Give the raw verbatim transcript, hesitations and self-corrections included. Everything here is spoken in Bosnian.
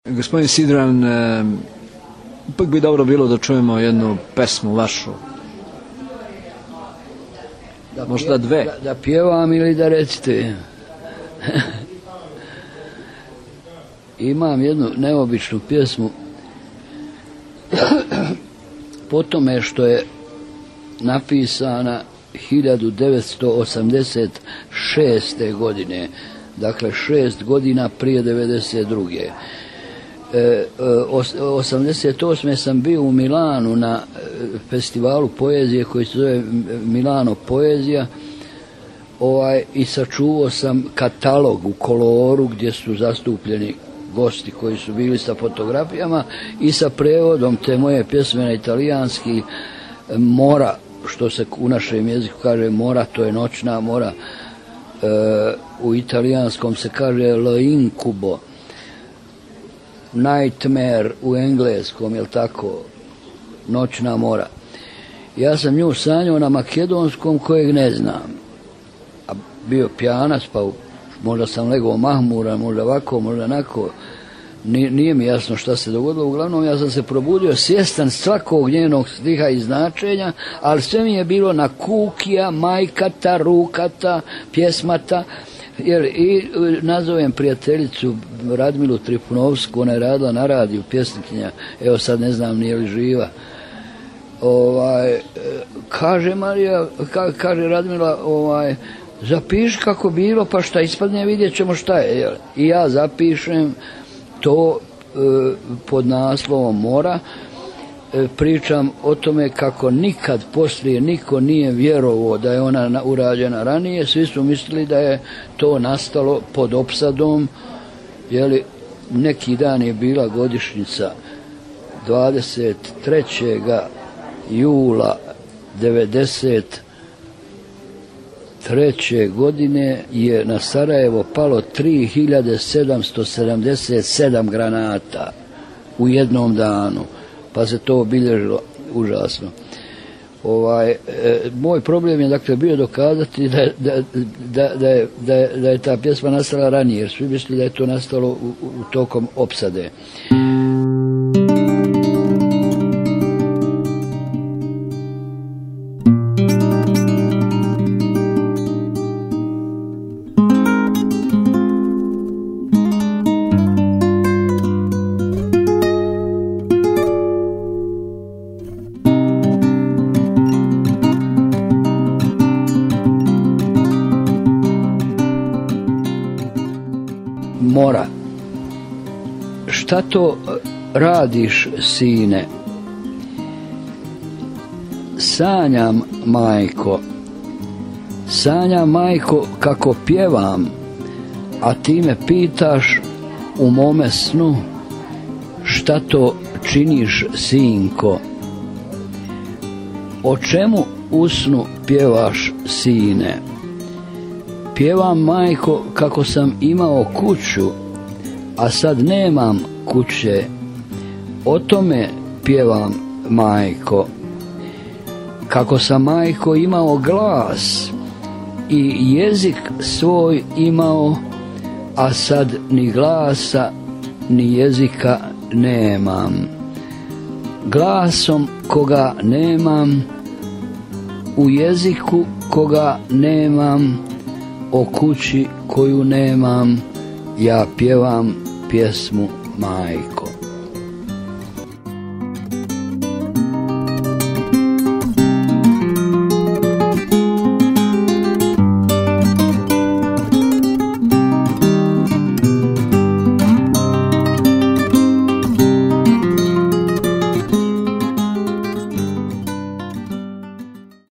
Gospodin Sidran, e, ipak bi dobro bilo da čujemo jednu pesmu vašu. Da Možda dve. Da, da pjevam ili da recite. Imam jednu neobičnu pjesmu po tome što je napisana hiljadu devetsto osamdeset šeste. godine, dakle šest godina prije devedeset druge. E, osamdeset osme sam bio u Milanu na festivalu poezije koji se zove Milano poezija, ovaj, i sačuvao sam katalog u koloru gdje su zastupljeni gosti koji su bili sa fotografijama i sa prevodom te moje pjesme na italijanski. Mora, što se u našem jeziku kaže mora, to je noćna mora, e, u italijanskom se kaže l'incubo, nightmare u engleskom, jel tako, noćna mora. Ja sam nju sanjao na makedonskom kojeg ne znam, a bio pijanac, pa možda sam legao mahmuran, možda ovako, možda onako, nije mi jasno šta se dogodilo. Uglavnom ja sam se probudio svjestan svakog njenog stiha i značenja, ali sve mi je bilo na kukija, majkata, rukata, pjesmata. Jer i nazovem prijateljicu Radmilu Trifunovsku, ona je radila na radiju, pjesnikinja, evo sad ne znam nije li živa. Ovaj, kaže Marija, ka, kaže Radmila, ovaj, zapiši kako bilo, pa šta ispadne, vidjet ćemo šta je. Jel? I ja zapišem to e, pod naslovom Mora. E, pričam o tome kako nikad poslije niko nije vjerovao da je ona urađena ranije. Svi su mislili da je to nastalo pod opsadom. Jeli, neki dan je bila godišnjica dvadeset trećeg jula devedeset treće. godine je na Sarajevo palo tri hiljade sedamsto sedamdeset sedam granata u jednom danu, pa se to obilježilo užasno. Ovaj, e, moj problem je dakle bio dokazati da, da, da, da, je, da, je, da je ta pjesma nastala ranije, jer svi mislili da je to nastalo u, u, u tokom opsade. Mora. Šta to radiš, sine? Sanjam, majko. Sanjam, majko, kako pjevam, a ti me pitaš u mome snu šta to činiš, sinko? O čemu u snu pjevaš, sine? Pjevam, majko, kako sam imao kuću, a sad nemam kuće. O tome pjevam, majko. Kako sam, majko, imao glas i jezik svoj imao, a sad ni glasa ni jezika nemam. Glasom koga nemam, u jeziku koga nemam, o kući koju nemam, ja pjevam pjesmu, majko.